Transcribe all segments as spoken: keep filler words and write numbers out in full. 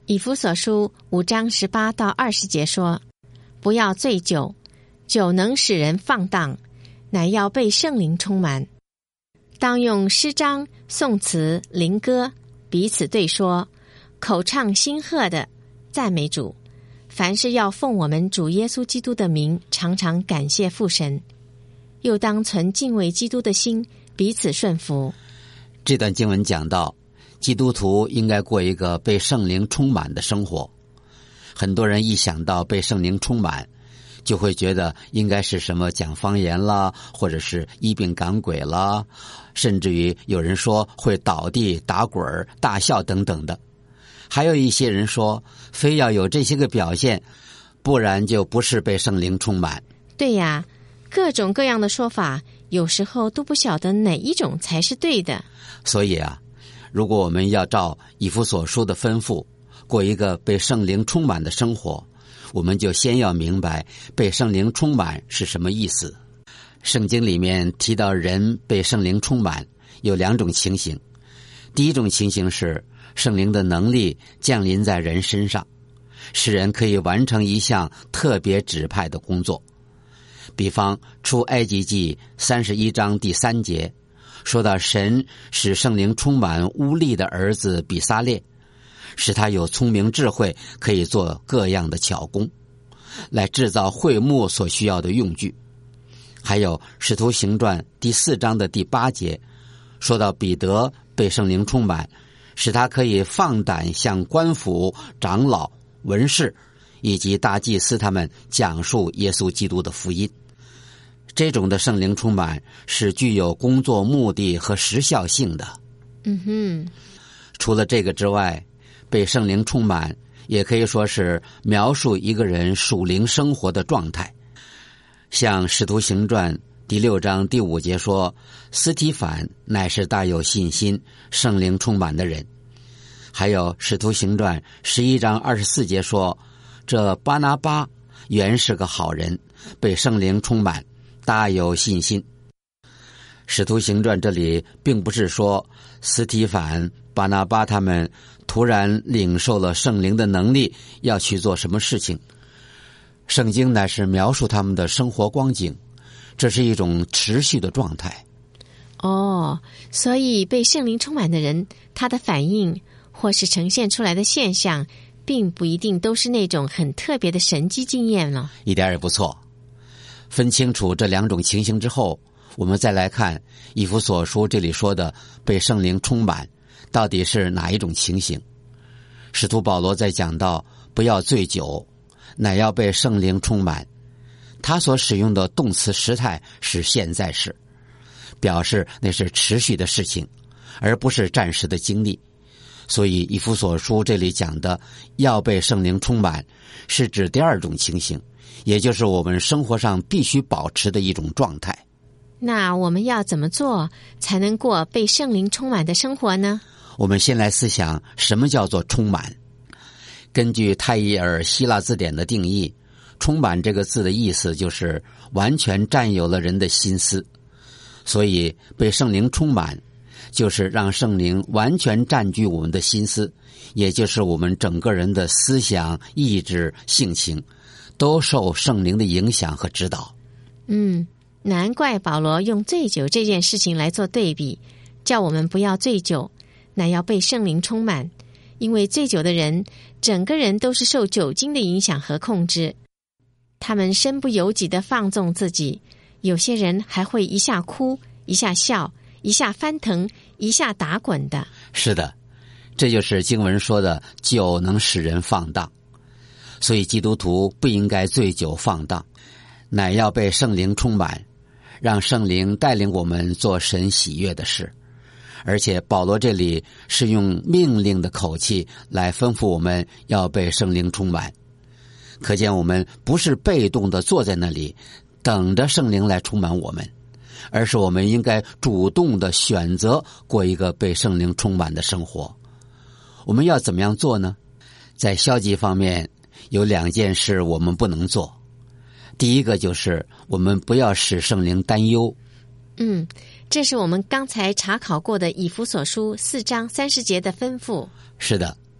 以弗所书五章十八到二十节说，不要醉酒，酒能使人放荡，乃要被圣灵充满。当用诗章、颂词、灵歌彼此对说，口唱心和的赞美主。凡事要奉我们主耶稣基督的名，常常感谢父神，又当存敬畏基督的心，彼此顺服。 这段经文讲到，基督徒应该过一个被圣灵充满的生活。很多人一想到被圣灵充满，就会觉得应该是什么讲方言啦，或者是医病赶鬼啦，甚至于有人说会倒地打滚大笑等等的。还有一些人说非要有这些个表现，不然就不是被圣灵充满。 对呀，各种各样的说法，有时候都不晓得哪一种才是对的。 所以啊，如果我们要照以弗所书的吩咐过一个被圣灵充满的生活，我们就先要明白被圣灵充满是什么意思。圣经里面提到人被圣灵充满有两种情形。第一种情形是圣灵的能力降临在人身上，使人可以完成一项特别指派的工作。比方出埃及记三十一章第三节说到，神使圣灵充满乌利的儿子比撒列，使他有聪明智慧，可以做各样的巧工，来制造会幕所需要的用具。还有使徒行传第四章的第八节说到，彼得被圣灵充满，使他可以放胆向官府、长老、文士以及大祭司他们讲述耶稣基督的福音。这种的圣灵充满是具有工作目的和时效性的。 嗯哼。 除了这个之外，被圣灵充满也可以说是描述一个人属灵生活的状态。像使徒行传第六章第五节说，司提反乃是大有信心、圣灵充满的人。还有使徒行传十一章二十四节说，这巴拿巴原是个好人，被圣灵充满，大有信心。使徒行传这里并不是说司提反、巴拿巴他们突然领受了圣灵的能力要去做什么事情，圣经乃是描述他们的生活光景，这是一种持续的状态。 哦，所以被圣灵充满的人，他的反应或是呈现出来的现象，并不一定都是那种很特别的神迹经验了。 一点也不错。分清楚这两种情形之后，我们再来看以弗所书这里说的被圣灵充满到底是哪一种情形。使徒保罗在讲到不要醉酒，乃要被圣灵充满，他所使用的动词时态是现在时，表示那是持续的事情，而不是暂时的经历。所以以弗所书这里讲的要被圣灵充满，是指第二种情形，也就是我们生活上必须保持的一种状态。 那我们要怎么做才能过被圣灵充满的生活呢？ 我们先来思想什么叫做充满。根据泰伊尔希腊字典的定义，充满这个字的意思就是完全占有了人的心思。所以被圣灵充满就是让圣灵完全占据我们的心思，也就是我们整个人的思想、意志、性情都受圣灵的影响和指导。 嗯，难怪保罗用醉酒这件事情来做对比，叫我们不要醉酒，乃要被圣灵充满。因为醉酒的人整个人都是受酒精的影响和控制，他们身不由己地放纵自己，有些人还会一下哭，一下笑，一下翻腾，一下打滚的。 是的，这就是经文说的酒能使人放荡。所以基督徒不应该醉酒放荡，乃要被圣灵充满，让圣灵带领我们做神喜悦的事。而且保罗这里是用命令的口气来吩咐我们要被圣灵充满，可见我们不是被动的坐在那里等着圣灵来充满我们，而是我们应该主动的选择过一个被圣灵充满的生活。我们要怎么样做呢？在消极方面有两件事我们不能做。第一个就是我们不要使圣灵担忧。 嗯，这是我们刚才查考过的以弗所书四章三十节的吩咐。 是的，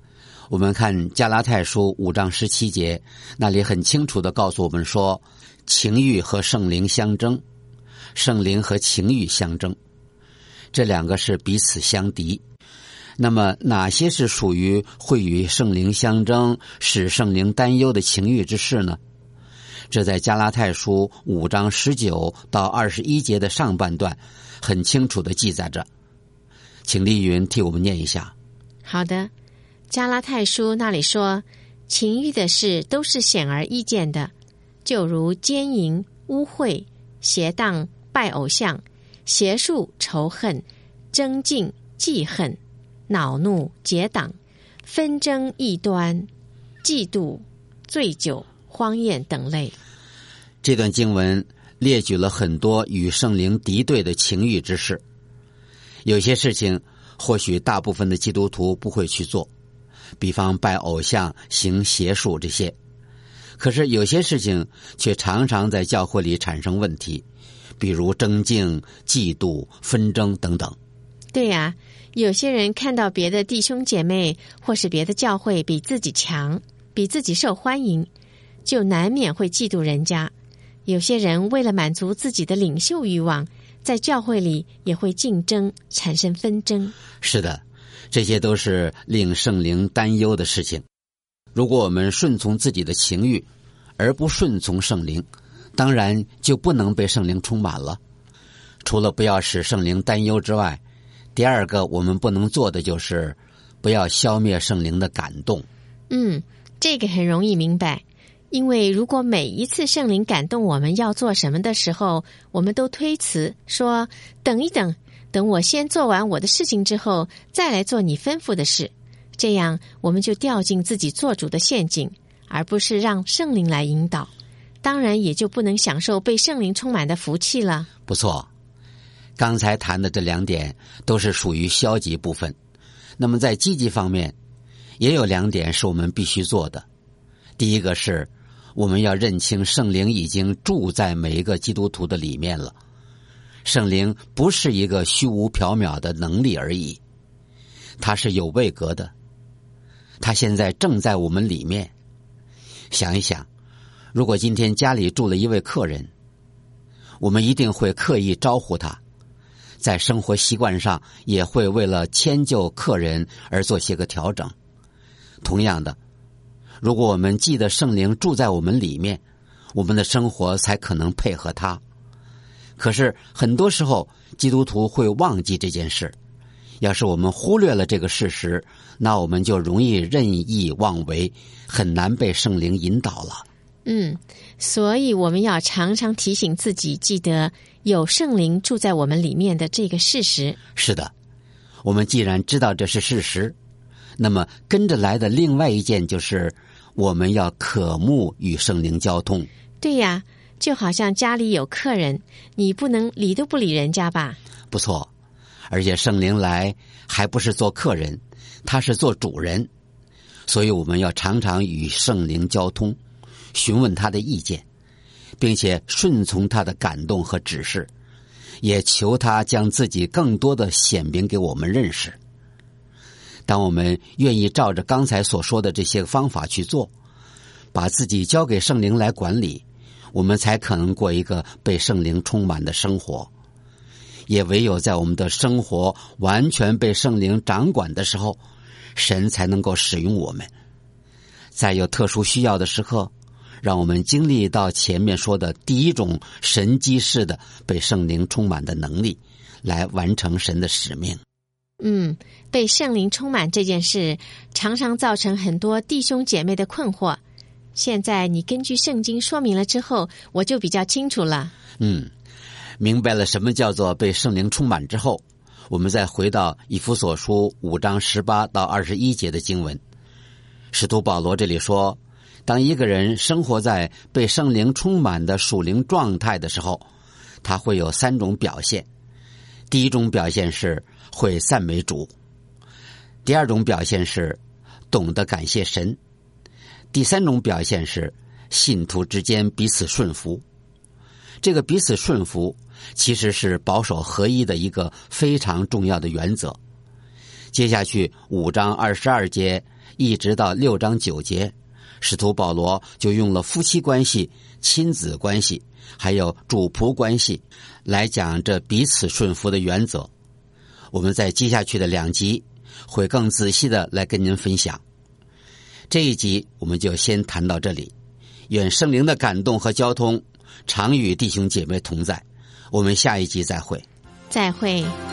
我们看加拉太书五章十七节，那里很清楚地告诉我们说，情欲和圣灵相争，圣灵和情欲相争，这两个是彼此相敌。那么哪些是属于会与圣灵相争，使圣灵担忧的情欲之事呢？这在加拉太书五章十九到二十一节的上半段很清楚地记载着，请丽云替我们念一下。 好的，加拉太书那里说，情欲的事都是显而易见的，就如奸淫、污秽、邪荡、拜偶像、邪术、仇恨、争竞、记恨、恼怒、结党、纷争、异端、嫉妒、醉酒、荒宴等类。 这段经文列举了很多与圣灵敌对的情欲之事，有些事情或许大部分的基督徒不会去做，比方拜偶像、行邪术这些。可是有些事情却常常在教会里产生问题，比如争竞、嫉妒、纷争等等。 对呀、啊，有些人看到别的弟兄姐妹或是别的教会比自己强，比自己受欢迎，就难免会嫉妒人家。有些人为了满足自己的领袖欲望，在教会里也会竞争，产生纷争。 是的，这些都是令圣灵担忧的事情。如果我们顺从自己的情欲，而不顺从圣灵，当然就不能被圣灵充满了。除了不要使圣灵担忧之外，第二个我们不能做的就是不要消灭圣灵的感动。 嗯，这个很容易明白。因为如果每一次圣灵感动我们要做什么的时候，我们都推辞，说等一等，等我先做完我的事情之后，再来做你吩咐的事，这样我们就掉进自己做主的陷阱，而不是让圣灵来引导，当然也就不能享受被圣灵充满的福气了。 不错，刚才谈的这两点都是属于消极部分，那么在积极方面也有两点是我们必须做的。第一个是我们要认清圣灵已经住在每一个基督徒的里面了，圣灵不是一个虚无缥缈的能力而已，它是有位格的，它现在正在我们里面。想一想，如果今天家里住了一位客人，我们一定会刻意招呼他，在生活习惯上也会为了迁就客人而做些个调整。同样的，如果我们记得圣灵住在我们里面，我们的生活才可能配合他。可是很多时候基督徒会忘记这件事，要是我们忽略了这个事实，那我们就容易任意妄为，很难被圣灵引导了。 嗯，所以我们要常常提醒自己，记得有圣灵住在我们里面的这个事实。 是的，我们既然知道这是事实，那么跟着来的另外一件就是我们要渴慕与圣灵交通。 对呀，就好像家里有客人，你不能理都不理人家吧？ 不错，而且圣灵来还不是做客人，他是做主人，所以我们要常常与圣灵交通，询问他的意见，并且顺从他的感动和指示，也求他将自己更多的显明给我们认识。当我们愿意照着刚才所说的这些方法去做，把自己交给圣灵来管理，我们才可能过一个被圣灵充满的生活。也唯有在我们的生活完全被圣灵掌管的时候，神才能够使用我们。在有特殊需要的时刻，让我们经历到前面说的第一种神机式的被圣灵充满的能力，来完成神的使命。 嗯，被圣灵充满这件事常常造成很多弟兄姐妹的困惑。现在你根据圣经说明了之后，我就比较清楚了。 嗯，明白了什么叫做被圣灵充满之后，我们再回到以弗所书五章十八到二十一节的经文。使徒保罗这里说，当一个人生活在被圣灵充满的属灵状态的时候，他会有三种表现。第一种表现是会赞美主，第二种表现是懂得感谢神，第三种表现是信徒之间彼此顺服。这个彼此顺服其实是保守合一的一个非常重要的原则。接下去五章二十二节一直到六章九节，使徒保罗就用了夫妻关系、亲子关系还有主仆关系来讲这彼此顺服的原则。我们在接下去的两集会更仔细的来跟您分享。这一集我们就先谈到这里，愿圣灵的感动和交通常与弟兄姐妹同在，我们下一集再会。 再会。